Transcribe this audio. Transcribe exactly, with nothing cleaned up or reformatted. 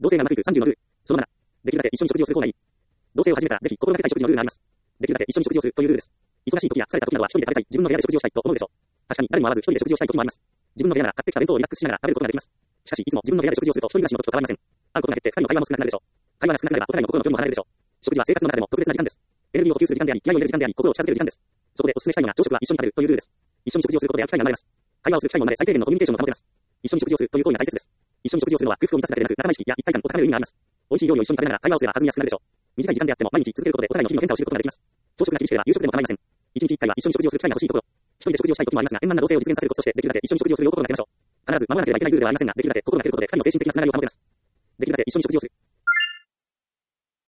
同性が長くさんじゅうのルール。そのなな。できるだけ一緒に食事をする方がいい。同棲を始めたら、ぜひ心がけたい食事のルールがあります。できるだけ一緒に食事をするというルールです。忙しい時や疲れた時などは一人で食べたい自分の部屋で食事をしたいと思うでしょう。確かに誰も会わず一人で食事をしたい時もあります。自分の部屋なら買ってきた弁当をリラックスしながら食べることができます。しかし、いつも自分の部屋で食事をすると一人暮らしの時と変わりません。会うことが減って二人の会話も少なくなるでしょう。会話が少なくなればお互いの心の距離も離れるでしょう。食事は生活の中でも特別な時間です。エネルギーを補給する時間であり、気合を入れる時間であり、心を近づける時間です。そこでお勧めしたいのが朝食は一緒に食べるというルールです。一緒に食事をすることで会う機会が生まれます。会話をする機会も生まれ、最低限のコミュニケーションも保てます。一緒に食事をするという行為が大切です。一緒に食事をするのは空腹を満たすだけでなく、仲間意識や一体感を高める意味があります。美味しい料理を一緒に食べながら会話をすれば弾みやすくなるでしょう。短い時間であっても毎日続けることでお互いの日々の変化を知ることができます。朝食が厳しければ夕食でも構いません。一日一回は一緒に食事をする機会が欲しいところ。一人で食事をしたい時もありますが、円満な同棲を実現させるコツとしてできるだけ一緒に食事をするを心がけましょう。必ず守らなければいけないルールではありませんが、できるだけ心がけることで二人の精神的なつながりを保てます。できるだけ一緒に食事をする。